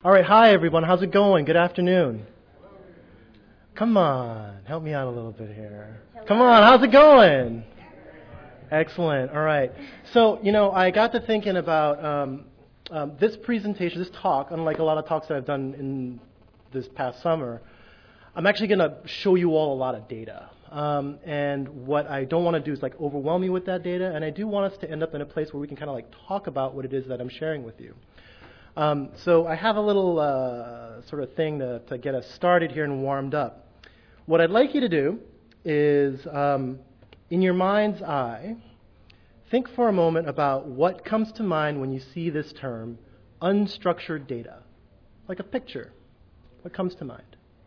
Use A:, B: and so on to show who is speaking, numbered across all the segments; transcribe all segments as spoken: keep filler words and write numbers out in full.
A: All right, hi everyone. How's it going? Good afternoon. Come on, help me out a little bit here. Hello. Come on, how's it going? Excellent. All right. So, you know, I got to thinking about um, um, this presentation, this talk, unlike a lot of talks that I've done in this past summer. I'm actually going to show you all a lot of data. Um, and what I don't want to do is like overwhelm you with that data. And I do want us to end up in a place where we can kind of like talk about what it is that I'm sharing with you. Um, so I have a little uh, sort of thing to, to get us started here and warmed up. What I'd like you to do is, um, in your mind's eye, think for a moment about what comes to mind when you see this term, unstructured data. Like a picture. What comes to mind?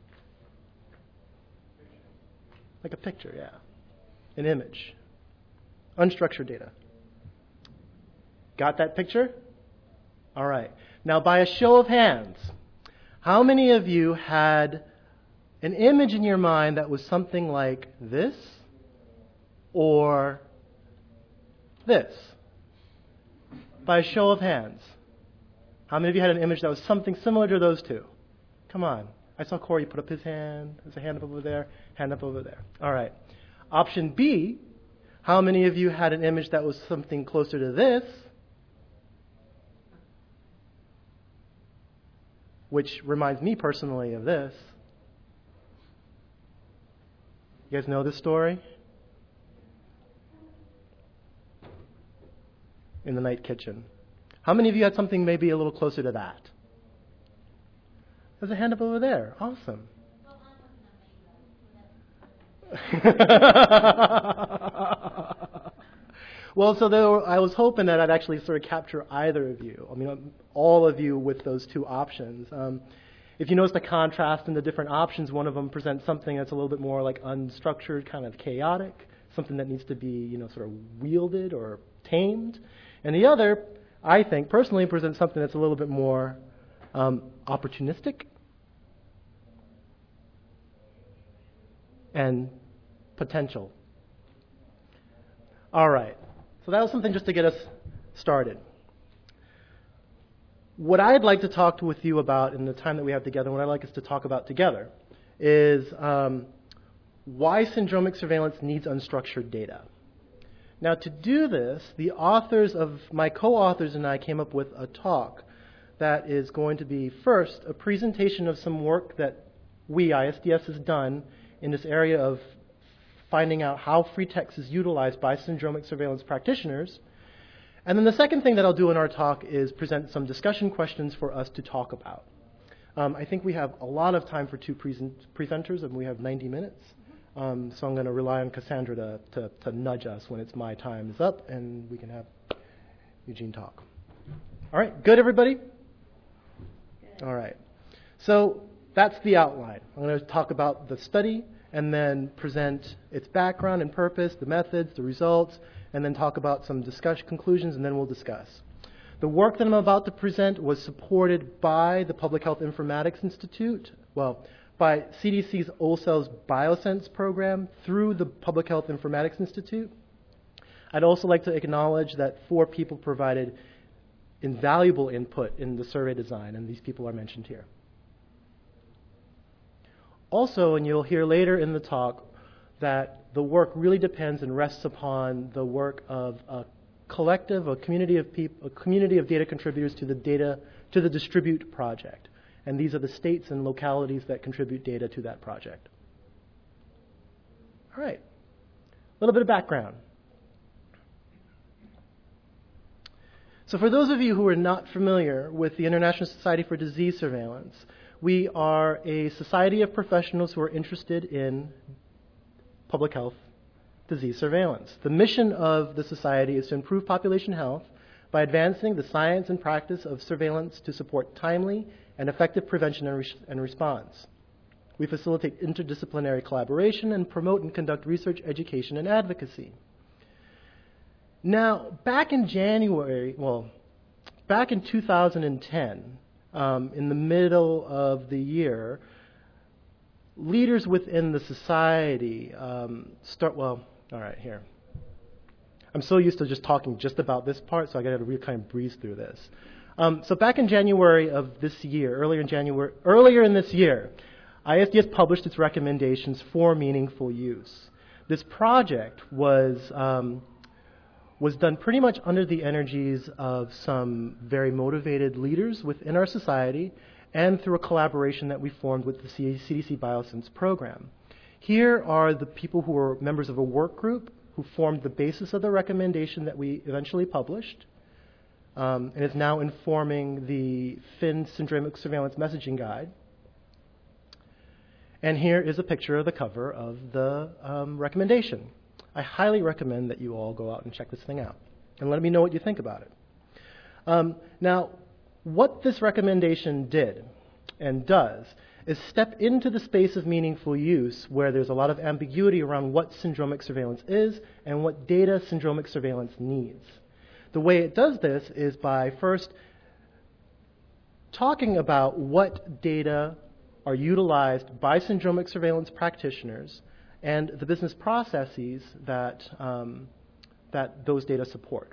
A: Like a picture, yeah. An image. Unstructured data. Got that picture? All right. Now, by a show of hands, how many of you had an image in your mind that was something like this or this? By a show of hands. How many of you had an image that was something similar to those two? Come on. I saw Corey put up his hand. There's a hand up over there, hand up over there. All right. Option B, how many of you had an image that was something closer to this? Which reminds me personally of this. You guys know this story? In the night kitchen. How many of you had something maybe a little closer to that? There's a hand up over there. Awesome. Well, so there were, I was hoping that I'd actually sort of capture either of you. I mean, all of you with those two options. Um, if you notice the contrast in the different options, one of them presents something that's a little bit more like unstructured, kind of chaotic, something that needs to be, you know, sort of wielded or tamed. And the other, I think, personally presents something that's a little bit more um, opportunistic and potential. All right. So that was something just to get us started. What I'd like to talk with you about in the time that we have together, what I'd like us to talk about together, is um, why syndromic surveillance needs unstructured data. Now, to do this, the authors of, my co-authors and I came up with a talk that is going to be, first, a presentation of some work that we, I S D S, has done in this area of finding out how free text is utilized by syndromic surveillance practitioners. And then the second thing that I'll do in our talk is present some discussion questions for us to talk about. Um, I think we have a lot of time for two present presenters, and we have ninety minutes. Um, so I'm going to rely on Cassandra to, to, to nudge us when it's my time is up, and we can have Eugene talk. All right, good, everybody? Good. All right. So that's the outline. I'm going to talk about the study, and then present its background and purpose, the methods, the results, and then talk about some discussion conclusions, and then we'll discuss. The work that I'm about to present was supported by the Public Health Informatics Institute, well, by C D C's O C E L's BioSense program through the Public Health Informatics Institute. I'd also like to acknowledge that four people provided invaluable input in the survey design, and these people are mentioned here. Also, and you'll hear later in the talk, that the work really depends and rests upon the work of a collective, a community of people, a community of data contributors to the data, to the Distribute project. And these are the states and localities that contribute data to that project. All right, a little bit of background. So for those of you who are not familiar with the International Society for Disease Surveillance, we are a society of professionals who are interested in public health disease surveillance. The mission of the society is to improve population health by advancing the science and practice of surveillance to support timely and effective prevention and, re- and response. We facilitate interdisciplinary collaboration and promote and conduct research, education, and advocacy. Now, back in January, well, back in two thousand ten, um, in the middle of the year, leaders within the society um, start, well, all right, here. I'm so used to just talking just about this part, so I got to really kind of breeze through this. Um, so back in January of this year, earlier in January, earlier in this year, I S D S published its recommendations for meaningful use. This project was um, was done pretty much under the energies of some very motivated leaders within our society and through a collaboration that we formed with the C D C BioSense program. Here are the people who were members of a work group who formed the basis of the recommendation that we eventually published, um, and is now informing the F I N Syndromic Surveillance Messaging Guide. And here is a picture of the cover of the um, recommendation. I highly recommend that you all go out and check this thing out and let me know what you think about it. Um, now, what this recommendation did and does is step into the space of meaningful use where there's a lot of ambiguity around what syndromic surveillance is and what data syndromic surveillance needs. The way it does this is by first talking about what data are utilized by syndromic surveillance practitioners and the business processes that, um, that those data support.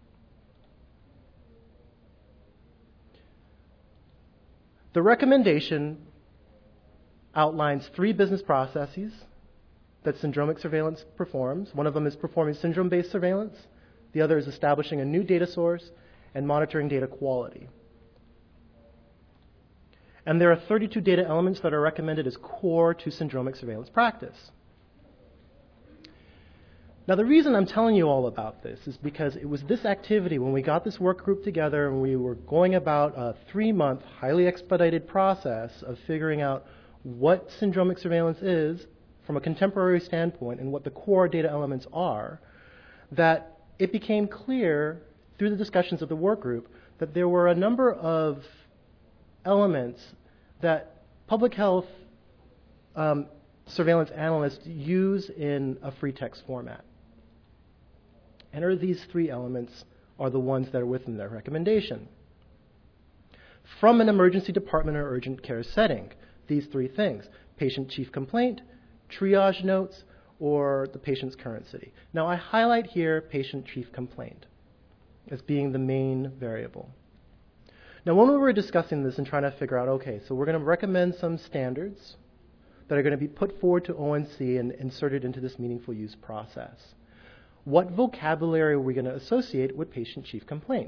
A: The recommendation outlines three business processes that syndromic surveillance performs. One of them is performing syndrome-based surveillance. The other is establishing a new data source and monitoring data quality. And there are thirty-two data elements that are recommended as core to syndromic surveillance practice. Now, the reason I'm telling you all about this is because it was this activity, when we got this work group together and we were going about a three-month, highly expedited process of figuring out what syndromic surveillance is from a contemporary standpoint and what the core data elements are, that it became clear through the discussions of the work group that there were a number of elements that public health um, surveillance analysts use in a free text format. And are these three elements are the ones that are within their recommendation. From an emergency department or urgent care setting, these three things: patient chief complaint, triage notes, or the patient's current city. Now, I highlight here patient chief complaint as being the main variable. Now, when we were discussing this and trying to figure out, okay, so we're going to recommend some standards that are going to be put forward to O N C and inserted into this meaningful use process. What vocabulary are we going to associate with patient chief complaint?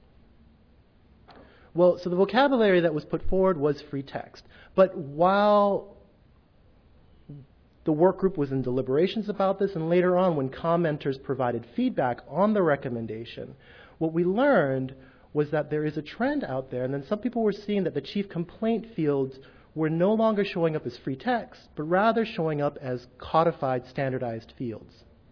A: Well, so the vocabulary that was put forward was free text. But while the work group was in deliberations about this, and later on when commenters provided feedback on the recommendation, what we learned was that there is a trend out there, and then some people were seeing that the chief complaint fields were no longer showing up as free text, but rather showing up as codified, standardized fields.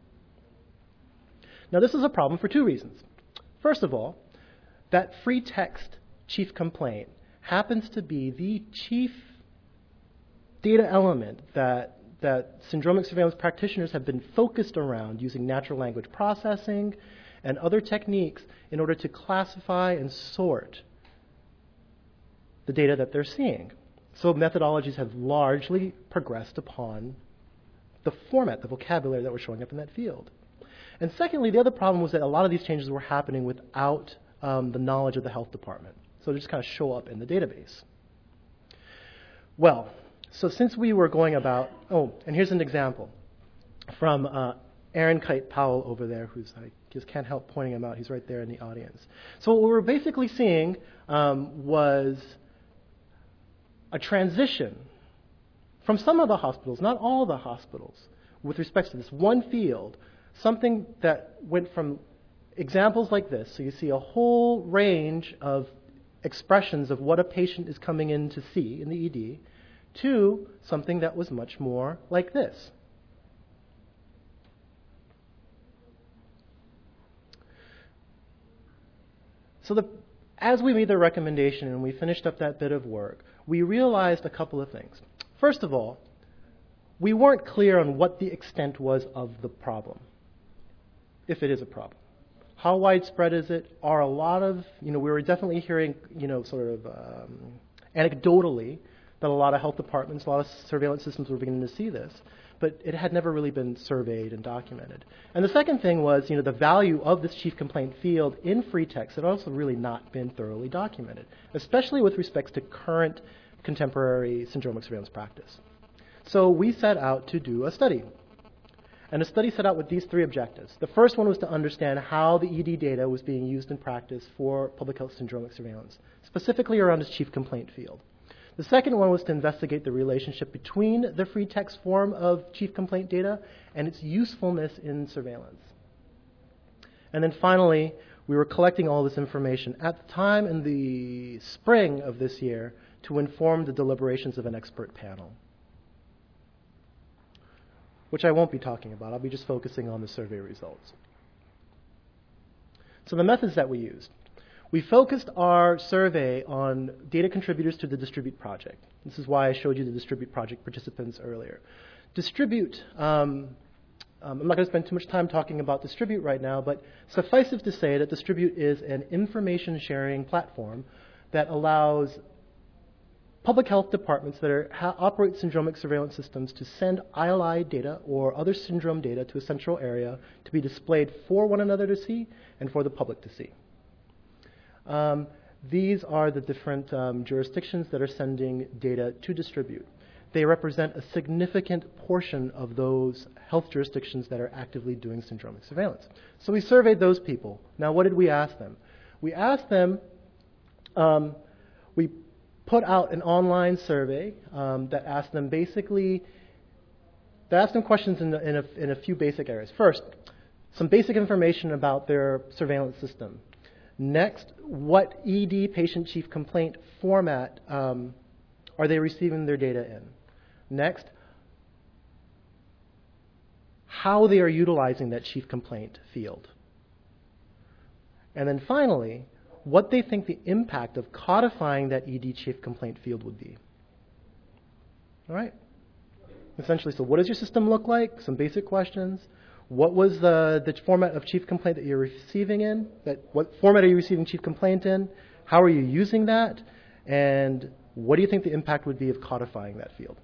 A: Now, this is a problem for two reasons. First of all, that free text chief complaint happens to be the chief data element that, that syndromic surveillance practitioners have been focused around using natural language processing and other techniques in order to classify and sort the data that they're seeing. So methodologies have largely progressed upon the format, the vocabulary that were showing up in that field. And secondly, the other problem was that a lot of these changes were happening without um, the knowledge of the health department. So they just kind of show up in the database. Well, so since we were going about, oh, and here's an example from uh, Aaron Kite Powell over there, who's, I just can't help pointing him out. He's right there in the audience. So what we were basically seeing um, was a transition from some of the hospitals, not all the hospitals, with respect to this one field, something that went from examples like this. So you see a whole range of expressions of what a patient is coming in to see in the E D, to something that was much more like this. So the, as we made the recommendation and we finished up that bit of work, we realized a couple of things. First of all, we weren't clear on what the extent was of the problem, if it is a problem. How widespread is it? Are a lot of, you know, we were definitely hearing, you know, sort of um, anecdotally that a lot of health departments, a lot of surveillance systems were beginning to see this. but it had never really been surveyed and documented. And the second thing was, you know, the value of this chief complaint field in free text had also really not been thoroughly documented, especially with respects to current contemporary syndromic surveillance practice. So we set out to do a study. And the study set out with these three objectives. The first one was to understand how the E D data was being used in practice for public health syndromic surveillance, specifically around its chief complaint field. The second one was to investigate the relationship between the free text form of chief complaint data and its usefulness in surveillance. And then finally, we were collecting all this information at the time in the spring of this year to inform the deliberations of an expert panel, which I won't be talking about. I'll be just focusing on the survey results. So the methods that we used. We focused our survey on data contributors to the Distribute project. This is why I showed you the Distribute project participants earlier. Distribute, um, um, I'm not going to spend too much time talking about Distribute right now, but suffice it to say that Distribute is an information sharing platform that allows public health departments that are, ha, operate syndromic surveillance systems to send I L I data or other syndrome data to a central area to be displayed for one another to see and for the public to see. Um, these are the different um, jurisdictions that are sending data to Distribute. They represent a significant portion of those health jurisdictions that are actively doing syndromic surveillance. So we surveyed those people. Now, what did we ask them? We asked them, um, we put out an online survey um, that asked them basically, that asked them questions in, the, in, a, in a few basic areas. First, some basic information about their surveillance system. Next, what E D patient chief complaint format um, are they receiving their data in? Next, how they are utilizing that chief complaint field. And then finally, what they think the impact of codifying that E D chief complaint field would be. All right? Essentially, so what does your system look like? Some basic questions. What was the, the format of chief complaint that you're receiving in? That, what format are you receiving chief complaint in? How are you using that? And what do you think the impact would be of codifying that field?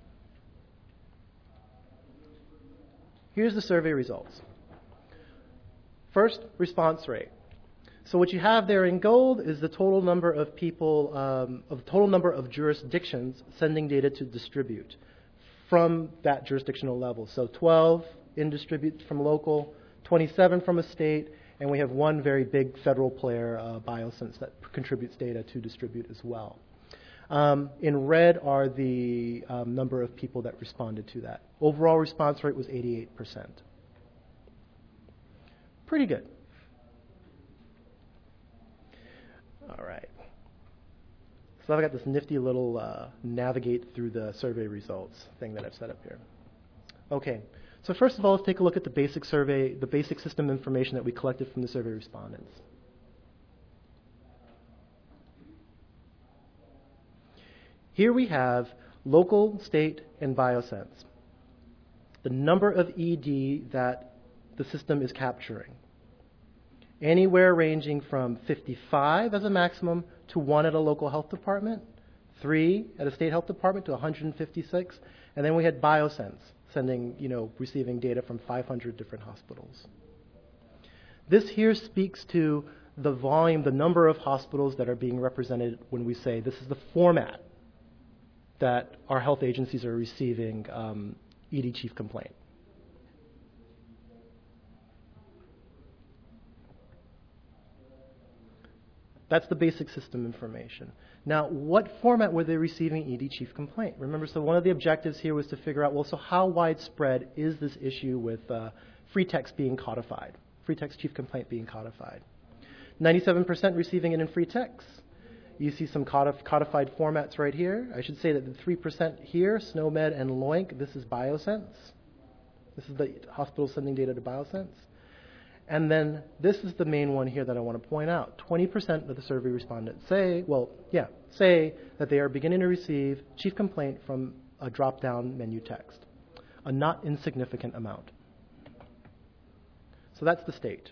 A: Here's the survey results. First, response rate. So what you have there in gold is the total number of people, um, of total number of jurisdictions sending data to Distribute from that jurisdictional level. So twelve in Distribute from local, twenty-seven from a state, and we have one very big federal player, uh, Biosense, that contributes data to Distribute as well. Um, in red are the um, number of people that responded to that. Overall response rate was eighty-eight percent. Pretty good. All right. So I've got this nifty little uh, navigate through the survey results thing that I've set up here. Okay. So first of all, let's take a look at the basic survey, the basic system information that we collected from the survey respondents. Here we have local, state, and Biosense. The number of E D that the system is capturing. Anywhere ranging from fifty-five as a maximum to one at a local health department, three at a state health department to one hundred fifty-six, and then we had Biosense sending, you know, receiving data from five hundred different hospitals. This here speaks to the volume, the number of hospitals that are being represented when we say this is the format that our health agencies are receiving um, E D chief complaint. That's the basic system information. Now, what format were they receiving E D chief complaint? Remember, so one of the objectives here was to figure out, well, so how widespread is this issue with uh, free text being codified, free text chief complaint being codified? ninety-seven percent receiving it in free text. You see some codif codified formats right here. I should say that the three percent here, SNOMED and LOINC, this is Biosense. This is the hospital sending data to Biosense. And then this is the main one here that I want to point out. twenty percent of the survey respondents say, well, yeah, say that they are beginning to receive chief complaint from a drop-down menu text, a not insignificant amount. So that's the state.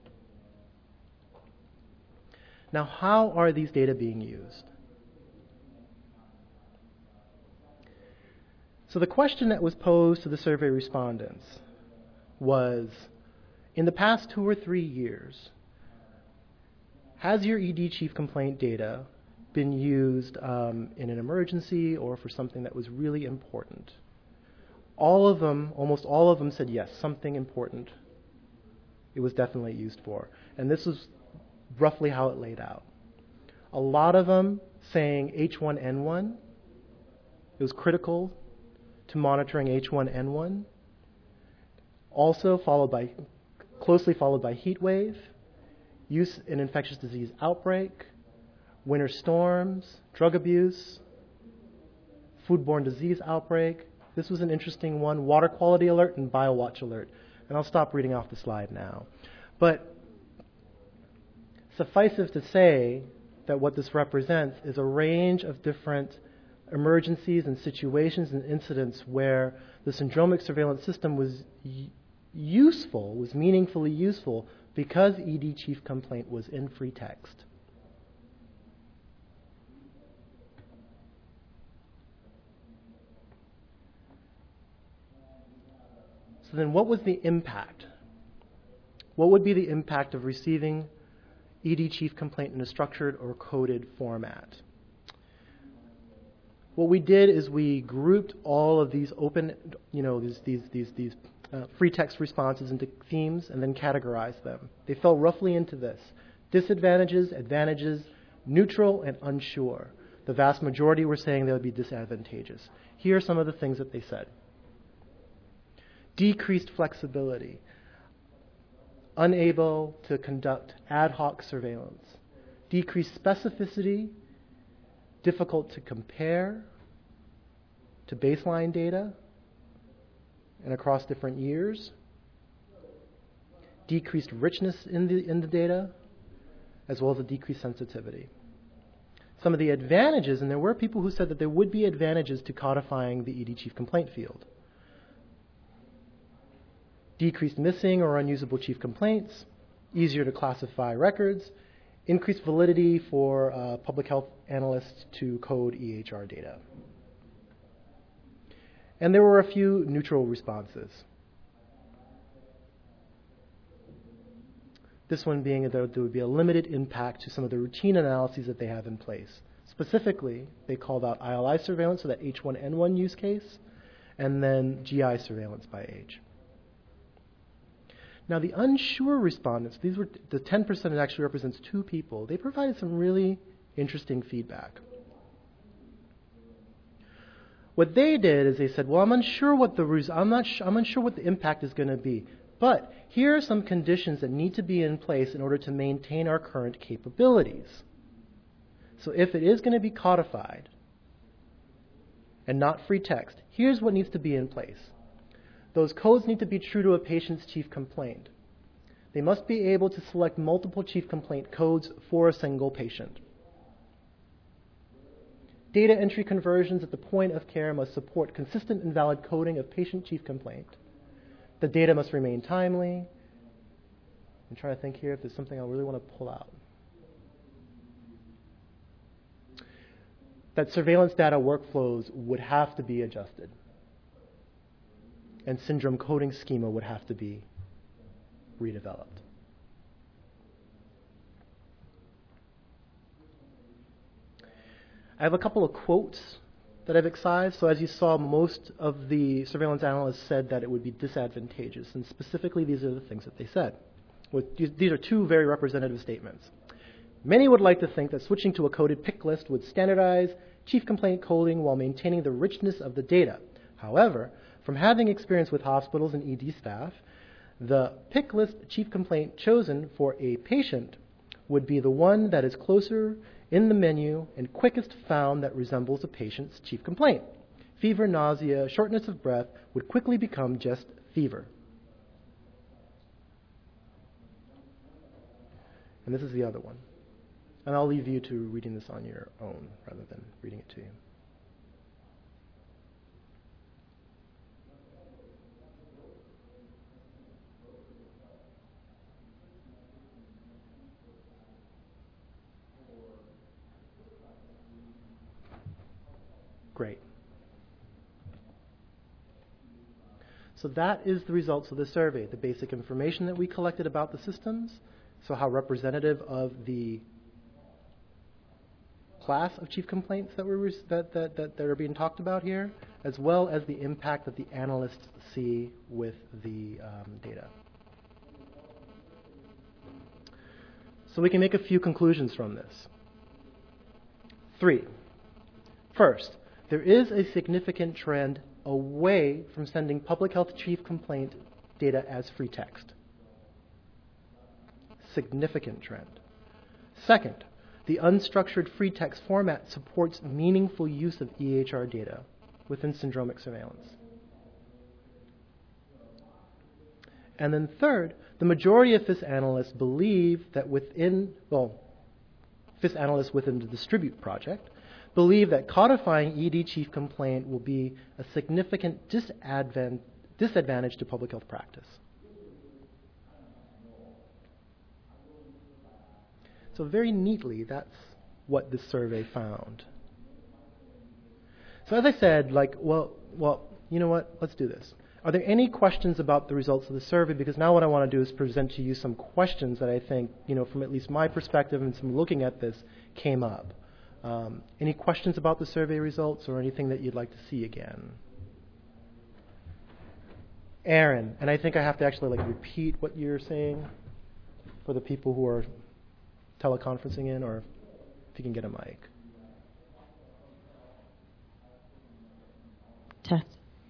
A: Now, how are these data being used? So the question that was posed to the survey respondents was, in the past two or three years, has your E D chief complaint data been used um, in an emergency or for something that was really important? All of them, almost all of them said yes, something important it was definitely used for. And this is roughly how it laid out. A lot of them saying H one N one. It was critical to monitoring H one N one. Also followed by, closely followed by heat wave, use in infectious disease outbreak, winter storms, drug abuse, foodborne disease outbreak. This was an interesting one, water quality alert and BioWatch alert. And I'll stop reading off the slide now. But suffice it to say that what this represents is a range of different emergencies and situations and incidents where the syndromic surveillance system was y- useful, was meaningfully useful, because E D chief complaint was in free text. So then what was the impact? What would be the impact of receiving E D chief complaint in a structured or coded format? What we did is we grouped all of these open, you know, these these these these uh, free text responses into themes and then categorized them. They fell roughly into this: disadvantages, advantages, neutral, and unsure. The vast majority were saying they would be disadvantageous. Here are some of the things that they said. Decreased flexibility, unable to conduct ad hoc surveillance, decreased specificity, difficult to compare to baseline data and across different years, decreased richness in the, in the data, as well as a decreased sensitivity. Some of the advantages, and there were people who said that there would be advantages to codifying the E D chief complaint field. Decreased missing or unusable chief complaints, easier to classify records, increased validity for uh, public health analysts to code E H R data. And there were a few neutral responses. This one being that there would be a limited impact to some of the routine analyses that they have in place. Specifically, they called out I L I surveillance, so that H one N one use case, and then G I surveillance by age. Now, the unsure respondents, these were the ten percent, it actually represents two people. They provided some really interesting feedback. What they did is they said, well, I'm unsure what the res- I'm not sh- I'm unsure what the impact is going to be, but here are some conditions that need to be in place in order to maintain our current capabilities. So if it is going to be codified and not free text, here's what needs to be in place. Those codes need to be true to a patient's chief complaint. They must be able to select multiple chief complaint codes for a single patient. Data entry conversions at the point of care must support consistent and valid coding of patient chief complaint. The data must remain timely. I'm trying to think here if there's something I really want to pull out. That surveillance data workflows would have to be adjusted, and syndrome coding schema would have to be redeveloped. I have a couple of quotes that I've excised. So as you saw, most of the surveillance analysts said that it would be disadvantageous, and specifically these are the things that they said. These are two very representative statements. Many would like to think that switching to a coded pick list would standardize chief complaint coding while maintaining the richness of the data. However, from having experience with hospitals and E D staff, the pick list chief complaint chosen for a patient would be the one that is closer in the menu and quickest found that resembles a patient's chief complaint. Fever, nausea, shortness of breath would quickly become just fever. And this is the other one. And I'll leave you to reading this on your own rather than reading it to you. Great. So that is the results of the survey, the basic information that we collected about the systems, so how representative of the class of chief complaints that, were that, that, that, that are being talked about here, as well as the impact that the analysts see with the um, data. So we can make a few conclusions from this. Three. First, there is a significant trend away from sending public health chief complaint data as free text. Significant trend. Second, the unstructured free text format supports meaningful use of E H R data within syndromic surveillance. And then third, the majority of F I S analysts believe that within, well, F I S analysts within the Distribute project believe that codifying E D chief complaint will be a significant disadvan- disadvantage to public health practice. So very neatly, that's what this survey found. So as I said, like, well, well, you know what? Let's do this. Are there any questions about the results of the survey? Because now what I want to do is present to you some questions that I think, you know, from at least my perspective and some looking at this, came up. Um, any questions about the survey results or anything that you'd like to see again? Aaron, and I think I have to actually like repeat what you're saying for the people who are teleconferencing in, or if you can get a mic.
B: Test.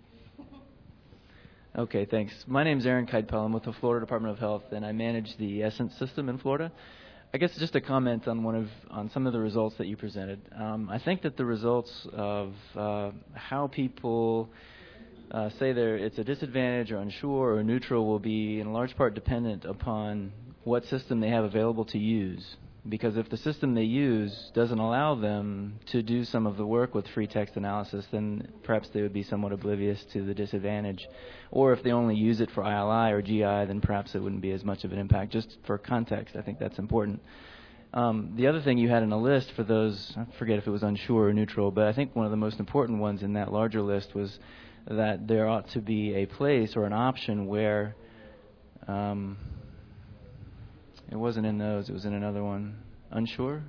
C: Okay, thanks. My name is Aaron Keidpel. I'm with the Florida Department of Health, and I manage the Essence system in Florida. I guess just a comment on one of on some of the results that you presented. Um, I think that the results of uh, how people uh, say they're it's a disadvantage or unsure or neutral will be in large part dependent upon what system they have available to use. Because if the system they use doesn't allow them to do some of the work with free text analysis, then perhaps they would be somewhat oblivious to the disadvantage. Or if they only use it for I L I or G I, then perhaps it wouldn't be as much of an impact. Just for context, I think that's important. Um, the other thing you had in a list for those, I forget if it was unsure or neutral, but I think one of the most important ones in that larger list was that there ought to be a place or an option where um, it wasn't in those, it was in another one. Unsure?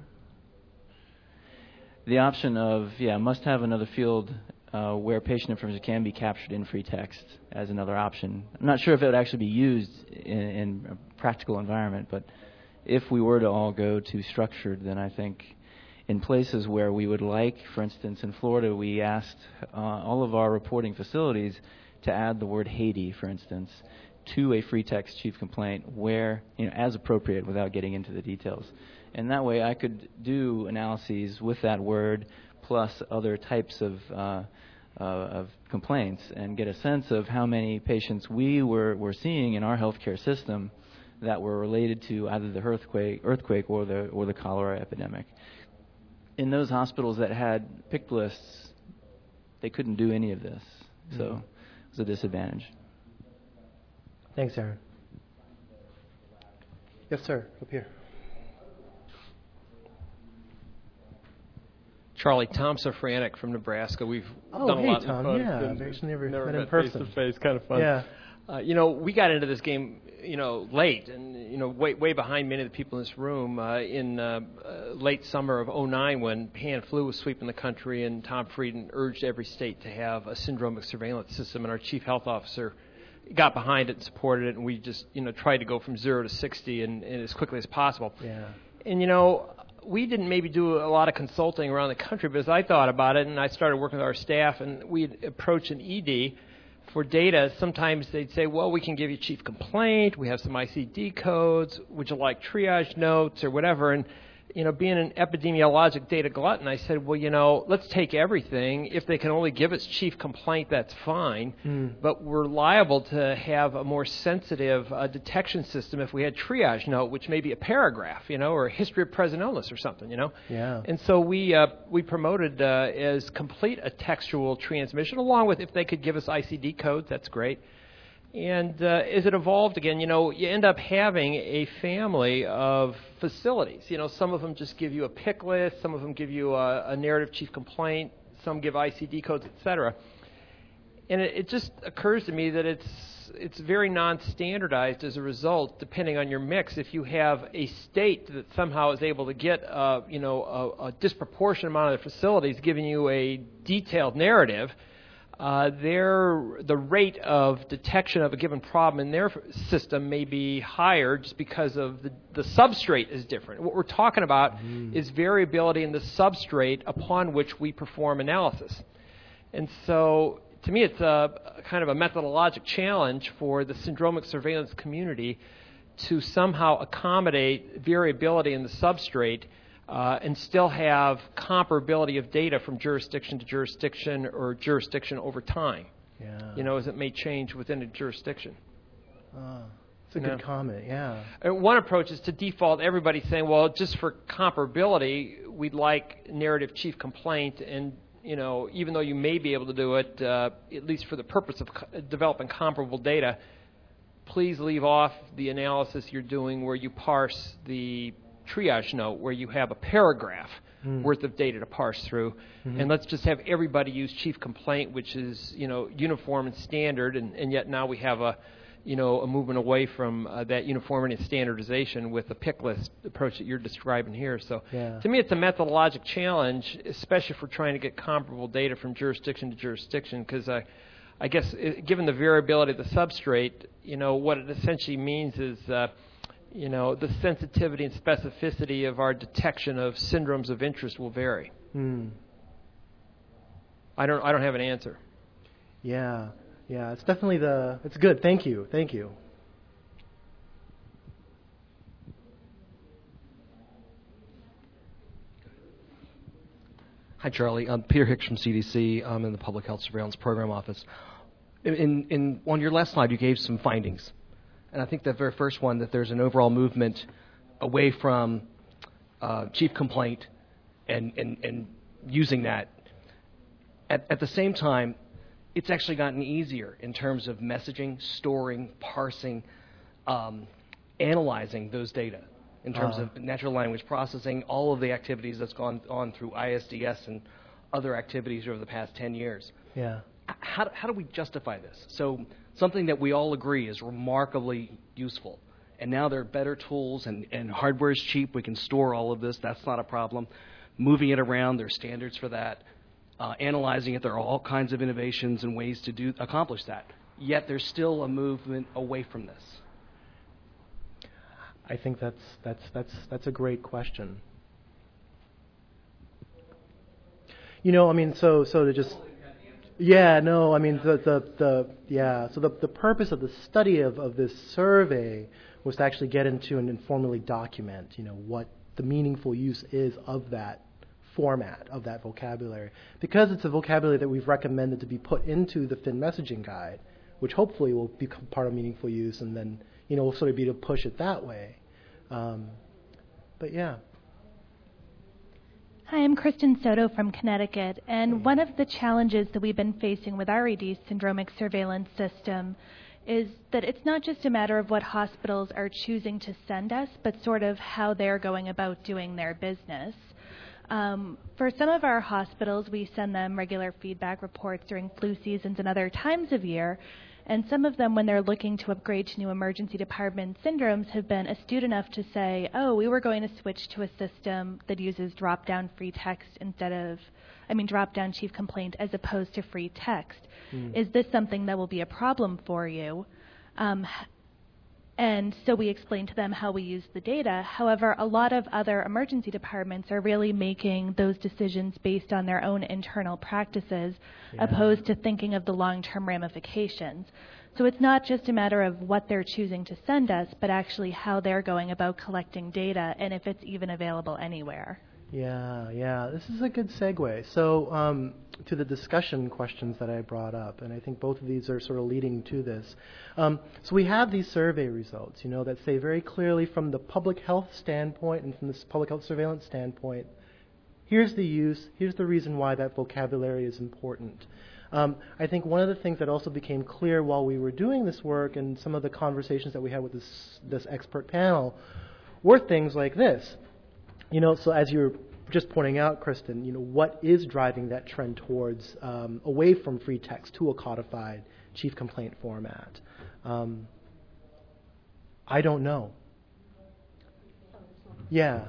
C: The option of, yeah, must have another field uh, where patient information can be captured in free text as another option. I'm not sure if it would actually be used in, in a practical environment, but if we were to all go to structured, then I think in places where we would like, for instance, in Florida, we asked uh, all of our reporting facilities to add the word Haiti, for instance, to a free text chief complaint where, you know, as appropriate without getting into the details. And that way I could do analyses with that word plus other types of, uh, uh, of complaints and get a sense of how many patients we were, were seeing in our healthcare system that were related to either the earthquake, earthquake or the or the cholera epidemic. In those hospitals that had picked lists, they couldn't do any of this. Mm-hmm. So it was a disadvantage.
A: Thanks, Aaron. Yes, sir. Up here.
D: Charlie Thompson Franek from Nebraska. We've
A: oh,
D: done
A: hey,
D: a lot
A: Tom.
D: of fun.
A: Yeah,
D: Been,
A: I've actually never,
D: never
A: met
D: met
A: in person.
D: Face to face, kind of fun.
A: Yeah.
D: Uh, you know, we got into this game, you know, late, and you know, way way behind many of the people in this room. Uh, in uh, uh, late summer of oh nine, when pan flu was sweeping the country, and Tom Frieden urged every state to have a syndromic surveillance system, and our chief health officer got behind it and supported it, and we just, you know, tried to go from zero to sixty and, and as quickly as possible.
A: Yeah.
D: And you know, we didn't maybe do a lot of consulting around the country, but as I thought about it, and I started working with our staff, and we'd approach an E D for data. Sometimes they'd say, well, we can give you chief complaint, we have some I C D codes, would you like triage notes or whatever? And you know, being an epidemiologic data glutton, I said, well, you know, let's take everything. If they can only give us chief complaint, that's fine. Mm. But we're liable to have a more sensitive uh, detection system if we had triage note, which may be a paragraph, you know, or a history of present illness or something, you know.
A: Yeah.
D: And so we uh, we promoted uh, as complete a textual transmission, along with if they could give us I C D codes, that's great. And uh, as it evolved again, you know, you end up having a family of facilities. You know, some of them just give you a pick list, some of them give you a, a narrative chief complaint, some give I C D codes, et cetera. And it, it just occurs to me that it's it's very non-standardized as a result, depending on your mix. If you have a state that somehow is able to get uh, you know a, a disproportionate amount of the facilities giving you a detailed narrative, uh, their the rate of detection of a given problem in their system may be higher just because of the, the substrate is different. What we're talking about mm. is variability in the substrate upon which we perform analysis. And so, to me, it's a, a kind of a methodologic challenge for the syndromic surveillance community to somehow accommodate variability in the substrate uh, and still have comparability of data from jurisdiction to jurisdiction or jurisdiction over time. Yeah. You know, as it may change within a jurisdiction.
A: Uh, it's a you good know? comment, yeah.
D: And one approach is to default everybody saying, well, just for comparability, we'd like narrative chief complaint, and you know, even though you may be able to do it, uh, at least for the purpose of co- developing comparable data, please leave off the analysis you're doing where you parse the triage note, where you have a paragraph mm. worth of data to parse through, mm-hmm. and let's just have everybody use chief complaint, which is, you know, uniform and standard, and, and yet now we have a, you know, a movement away from uh, that uniformity and standardization with the pick list approach that you're describing here. So yeah. to me, it's a methodologic challenge, especially if we're trying to get comparable data from jurisdiction to jurisdiction, because I, I guess it, given the variability of the substrate, you know, what it essentially means is, uh, you know, the sensitivity and specificity of our detection of syndromes of interest will vary.
A: Hmm.
D: I don't, I don't have an answer.
A: Yeah. Yeah, it's definitely the, it's good. Thank you. Thank you.
B: Hi, Charlie. I'm Peter Hicks from C D C. I'm in the Public Health Surveillance Program Office. In, in, in on your last slide, you gave some findings. And I think the very first one, that there's an overall movement away from uh, chief complaint and, and, and using that. At, at the same time, it's actually gotten easier in terms of messaging, storing, parsing, um, analyzing those data in terms uh. of natural language processing, all of the activities that's gone on through I S D S and other activities over the past ten years.
A: Yeah.
B: How, how do we justify this? So something that we all agree is remarkably useful, and now there are better tools, and, and hardware is cheap. We can store all of this. That's not a problem. Moving it around, there are standards for that. Uh, analyzing it, there are all kinds of innovations and ways to do accomplish that. Yet there's still a movement away from this.
A: I think that's that's that's that's a great question. You know, I mean, so so to just yeah, no, I mean the the, the yeah. So the the purpose of the study of, of this survey was to actually get into and informally document, you know, what the meaningful use is of that format, of that vocabulary, because it's a vocabulary that we've recommended to be put into the Fin messaging guide, which hopefully will become part of meaningful use, and then, you know, we'll sort of be to push it that way. Um, but yeah.
E: Hi, I'm Kristen Soto from Connecticut, and one of the challenges that we've been facing with our E D syndromic surveillance system is that it's not just a matter of what hospitals are choosing to send us, but sort of how they're going about doing their business. Um, for some of our hospitals, we send them regular feedback reports during flu seasons and other times of year, and some of them, when they're looking to upgrade to new emergency department syndromes, have been astute enough to say, oh, we were going to switch to a system that uses drop-down free text instead of, I mean, drop-down chief complaint as opposed to free text. Mm. Is this something that will be a problem for you? Um, And so we explained to them how we use the data. However, a lot of other emergency departments are really making those decisions based on their own internal practices, yeah. opposed to thinking of the long-term ramifications. So it's not just a matter of what they're choosing to send us, but actually how they're going about collecting data and if it's even available anywhere.
A: Yeah, yeah. This is a good segue. So um, to the discussion questions that I brought up, and I think both of these are sort of leading to this. Um, so we have these survey results, you know, that say very clearly from the public health standpoint and from this public health surveillance standpoint, here's the use, here's the reason why that vocabulary is important. Um, I think one of the things that also became clear while we were doing this work and some of the conversations that we had with this, this expert panel were things like this. You know, so as you're just pointing out, Kristen, you know, what is driving that trend towards um, away from free text to a codified chief complaint format? Um, I don't know. Yeah.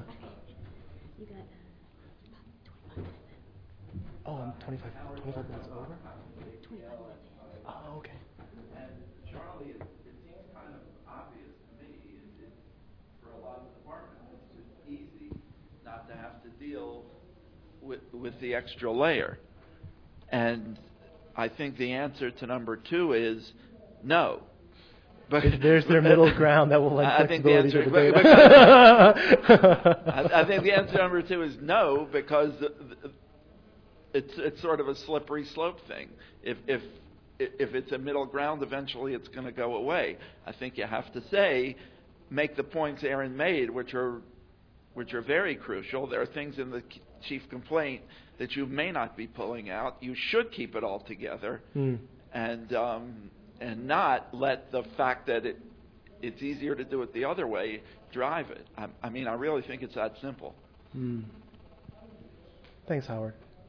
A: Oh, I'm twenty-five, twenty-five minutes over? twenty-five minutes. Oh, okay.
F: And Charlie, it, it seems kind of obvious to me. It, it, for a lot of departments, it's just easy not to have to deal with, with the extra layer. And I think the answer to number two is no. But
A: there's their middle ground that will lend
F: I think the
A: flexibility
F: answer,
A: to the
F: data. I, I think the answer number two is no, because the, the, it's it's sort of a slippery slope thing. If if if it's a middle ground, eventually it's going to go away. I think you have to say, make the points Aaron made, which are which are very crucial. There are things in the chief complaint that you may not be pulling out. You should keep it all together, mm. and um, and not let the fact that it it's easier to do it the other way drive it. I, I mean, I really think it's that simple.
A: Mm. Thanks, Howard.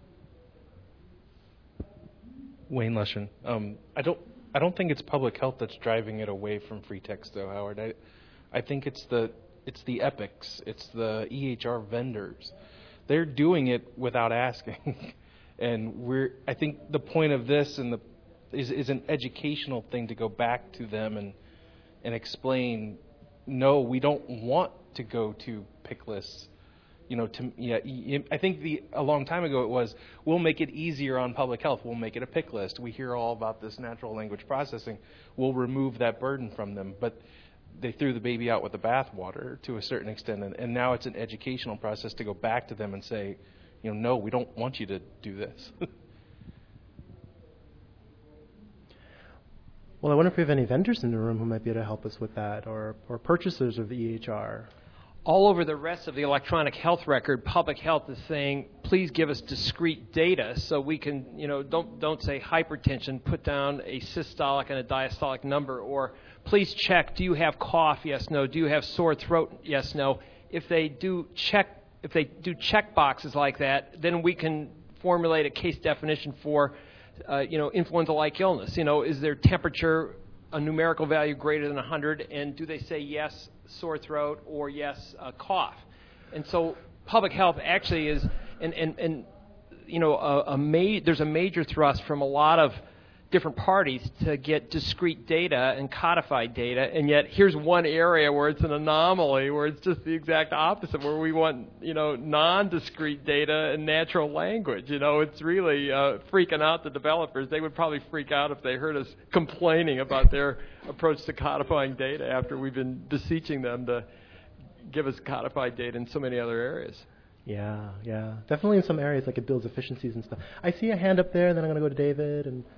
G: Wayne Luschen. Um, I don't. I don't think it's public health that's driving it away from free text, though, Howard. I, I think it's the it's the epics. It's the E H R vendors. They're doing it without asking, and we're. I think the point of this and the is is an educational thing to go back to them and and explain. No, we don't want to go to pick lists. You know, to, yeah, I think the a long time ago it was, we'll make it easier on public health. We'll make it a pick list. We hear all about this natural language processing. We'll remove that burden from them. But they threw the baby out with the bathwater to a certain extent, and, and now it's an educational process to go back to them and say, you know, no, we don't want you to do this.
A: Well, I wonder if we have any vendors in the room who might be able to help us with that, or, or purchasers of the E H R.
D: All over the rest of the electronic health record, public health is saying, please give us discrete data so we can, you know, don't don't say hypertension, put down a systolic and a diastolic number, or please check, do you have cough, yes, no, do you have sore throat, yes, no. If they do check, if they do check boxes like that, then we can formulate a case definition for, uh, you know, influenza-like illness. You know, is their temperature a numerical value greater than one hundred, and do they say yes, sore throat, or yes, uh, cough? And so public health actually is, and, and, and you know, a, a ma- there's a major thrust from a lot of different parties to get discrete data and codified data, and yet here's one area where it's an anomaly, where it's just the exact opposite, where we want, you know, non-discrete data and natural language. You know, it's really uh, freaking out the developers. They would probably freak out if they heard us complaining about their approach to codifying data after we've been beseeching them to give us codified data in so many other areas.
A: Yeah, yeah. Definitely in some areas, like it builds efficiencies and stuff. I see a hand up there, and then I'm going to go to David, and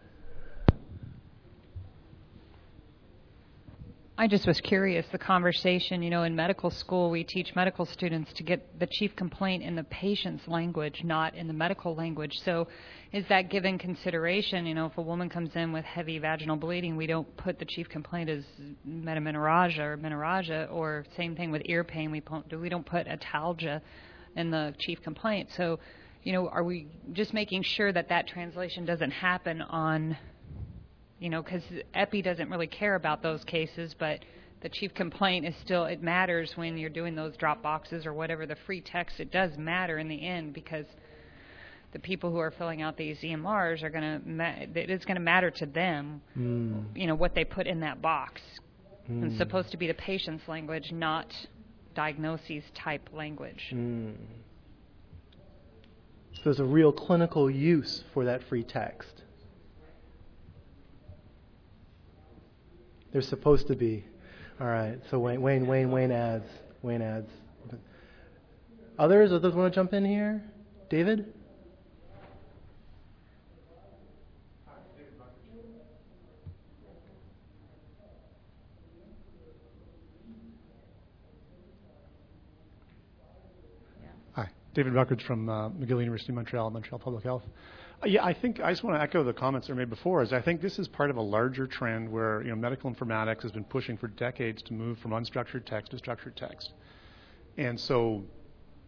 H: I just was curious, the conversation, you know, in medical school, we teach medical students to get the chief complaint in the patient's language, not in the medical language. So is that given consideration? You know, if a woman comes in with heavy vaginal bleeding, we don't put the chief complaint as metamenorrhagia or menorrhagia, or same thing with ear pain. We don't, we don't put atalgia in the chief complaint. So, you know, are we just making sure that that translation doesn't happen on, you know, because Epi doesn't really care about those cases, but the chief complaint is still, it matters when you're doing those drop boxes or whatever, the free text, it does matter in the end, because the people who are filling out these E M Rs are going to, ma- it's going to matter to them, mm. you know, what they put in that box. Mm. It's supposed to be the patient's language, not diagnoses type language.
A: Mm. So there's a real clinical use for that free text. There's supposed to be. All right. So Wayne, Wayne, Wayne, Wayne adds. Wayne adds. Others? Others want to jump in here? David?
I: Hi, David Buckridge from uh, McGill University, Montreal, Montreal Public Health. Yeah, I think I just want to echo the comments that were made before. Is I think this is part of a larger trend where, you know, medical informatics has been pushing for decades to move from unstructured text to structured text, and so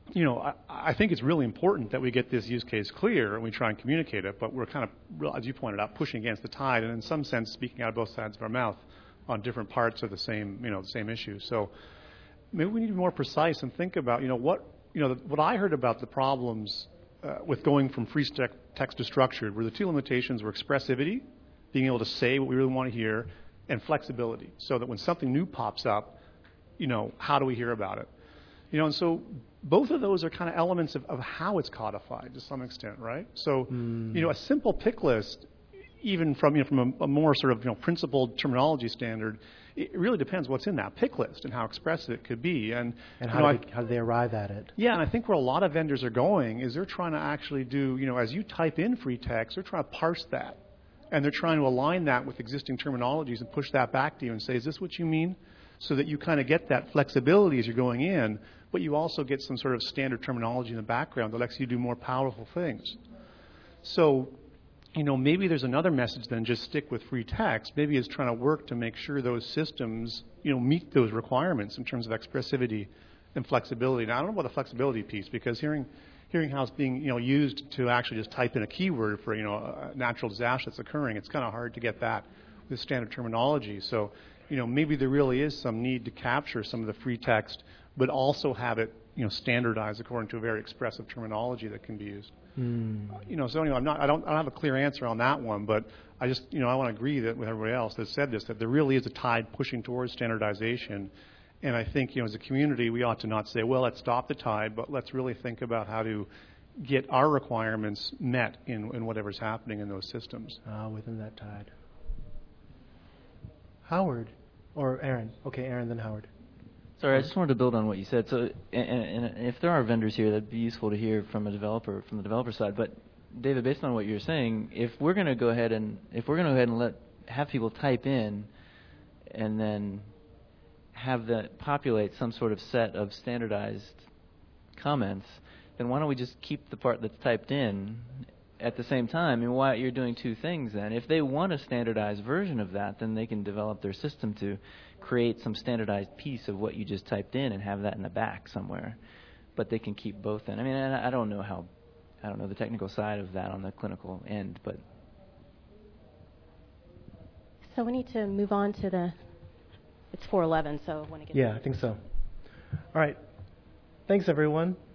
I: you know, I, I think it's really important that we get this use case clear and we try and communicate it, but we're kind of, as you pointed out, pushing against the tide and in some sense speaking out of both sides of our mouth on different parts of the same, you know, the same issue. So maybe we need to be more precise and think about, you know, what, you know, the, what I heard about the problems uh, with going from free st- text to structured were the two limitations were expressivity, being able to say what we really want to hear, and flexibility, so that when something new pops up, you know, how do we hear about it? You know, and so both of those are kind of elements of, of how it's codified to some extent, right? So, mm. you know, a simple pick list, even from, you know, from a, a more sort of, you know, principled terminology standard, it really depends what's in that pick list and how expressive it could be. And,
A: and
I: how,
A: how,
I: do
A: they, how do they arrive at it?
I: Yeah, and I think where a lot of vendors are going is they're trying to actually do, you know, as you type in free text, they're trying to parse that. And they're trying to align that with existing terminologies and push that back to you and say, is this what you mean? So that you kind of get that flexibility as you're going in, but you also get some sort of standard terminology in the background that lets you do more powerful things. So, you know, maybe there's another message than just stick with free text. Maybe it's trying to work to make sure those systems, you know, meet those requirements in terms of expressivity and flexibility. Now, I don't know about the flexibility piece, because hearing hearing how it's being, you know, used to actually just type in a keyword for, you know, a natural disaster that's occurring, it's kind of hard to get that with standard terminology. So, you know, maybe there really is some need to capture some of the free text, but also have it, you know, standardized according to a very expressive terminology that can be used. Mm. You know, so anyway, I'm not, I don't, I don't have a clear answer on that one, but I just, you know, I want to agree that with everybody else that said this, that there really is a tide pushing towards standardization. And I think, you know, as a community, we ought to not say, well, let's stop the tide, but let's really think about how to get our requirements met in, in whatever's happening in those systems.
A: Uh, within that tide. Howard, or Aaron. Okay, Aaron, then Howard.
C: Sorry, I just wanted to build on what you said. So, and, and if there are vendors here, that'd be useful to hear from a developer, from the developer side. But David, based on what you're saying, if we're going to go ahead and if we're going to go ahead and let have people type in, and then have that populate some sort of set of standardized comments, then why don't we just keep the part that's typed in at the same time? And why you're doing two things then? If they want a standardized version of that, then they can develop their system to create some standardized piece of what you just typed in and have that in the back somewhere. But they can keep both in. I mean, I don't know how, I don't know the technical side of that on the clinical end, but.
J: So we need to move on to the, it's four eleven, so I want to get.
A: Yeah, I think so. All right. Thanks, everyone.